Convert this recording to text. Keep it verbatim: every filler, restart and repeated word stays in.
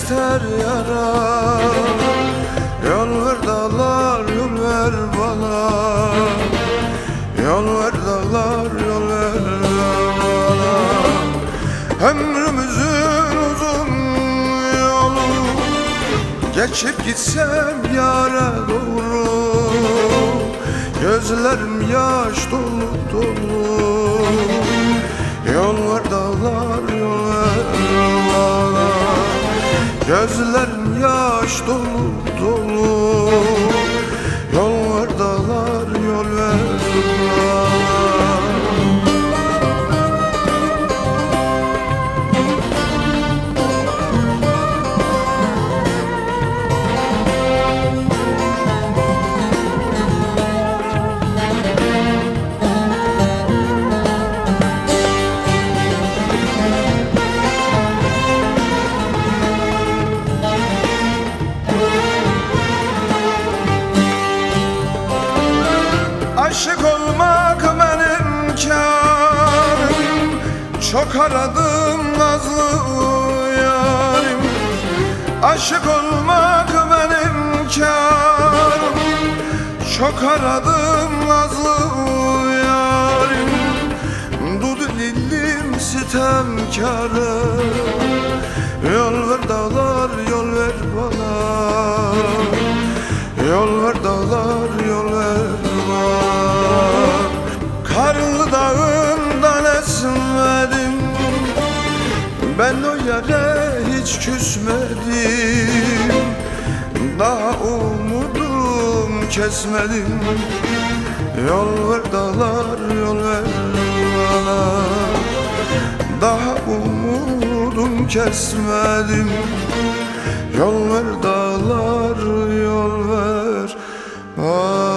ister yara. Yol ver dağlar, yol ver bana. Yol ver dağlar, yol ver bana. Ömrümüzün uzun yolu geçip gitsem yâre doğru. Gözlerim yaş dolu dolu. Yol ver dağlar, yol ver bana. Gözlerim yaş dolu dolu. Yol ver dağlar, yol ver bana. Aşık olmak benim kârim. Çok aradım nazlı yarim. Aşık olmak benim kârim. Çok aradım nazlı yarim. Dudu dillim sitemkârım. Yol ver dağlar, yol ver bana. Yol ver dağlar, yol ver bana. Karlı dağından esmedim. Ben o yere hiç küsmedim. Daha umudum kesmedim. Yol ver dağlar, yol ver bana. Daha umudum kesmedim. Yol ver dağlar, yol ver bana.